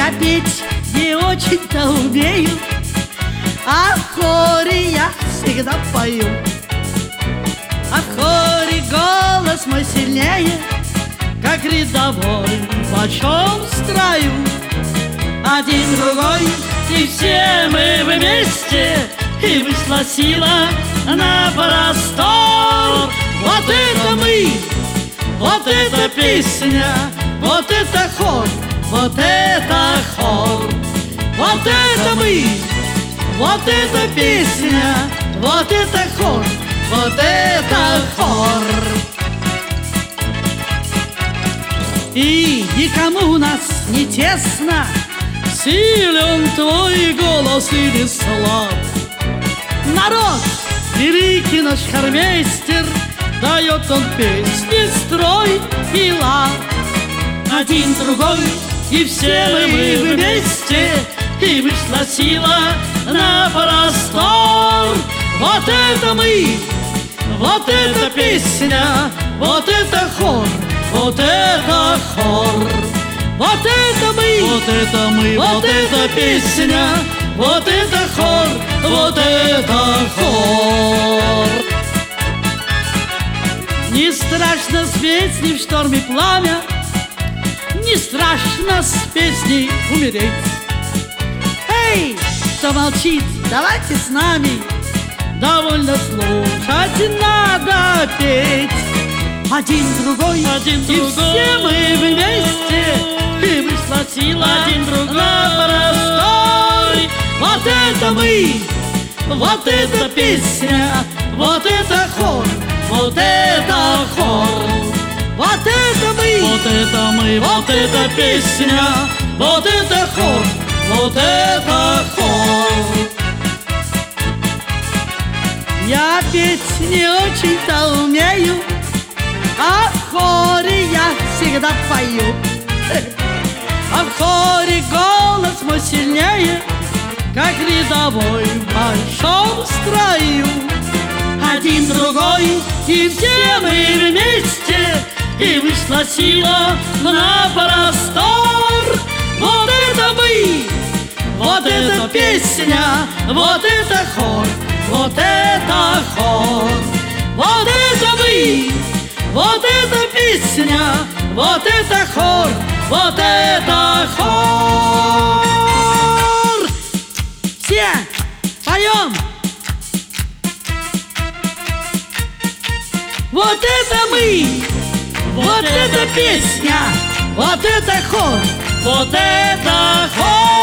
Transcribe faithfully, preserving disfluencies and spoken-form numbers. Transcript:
Я петь не очень-то умею, а в хоре я всегда пою. А в хоре голос мой сильнее, как рядовой в большом строю. Один, другой, и все мы вместе, и вышла сила на простор. Вот это мы, вот эта песня, вот это хор, вот это хор. Вот это мы, вот эта песня, вот это хор, вот это хор. И никому у нас не тесно, силен твой голос или слаб. Народ, великий наш хормейстер, дает он песни, строй и лад. Один, другой, и все мы вместе, и вышла сила на простор. Вот это мы, вот эта песня, вот это хор, вот это хор. Вот это мы, вот это мы, вот, вот эта песня, вот это хор, вот это хор. Не страшно с песней в шторме пламя, не страшно с песней умереть. Эй, кто молчит, давайте с нами, довольно слушать, надо петь. Один, другой, один, и другой, все мы вместе, и вышла сила один, другой на простой. Вот это мы, вот эта песня, вот это хор, вот это хор. Вот это мы, вот это мы, вот эта песня, вот это хор, вот это хор. Я петь не очень-то умею, а в хоре я всегда пою. А в хоре голос мой сильнее, как рядовой в большом строю. Один, другой, и все мы вместе, и вышла сила на простор. Вот это мы, вот эта песня, вот это хор, вот это хор. Вот это мы, вот эта песня, вот это хор, вот это хор. Все поем. Вот это мы, вот эта песня, вот это хор, вот это хор.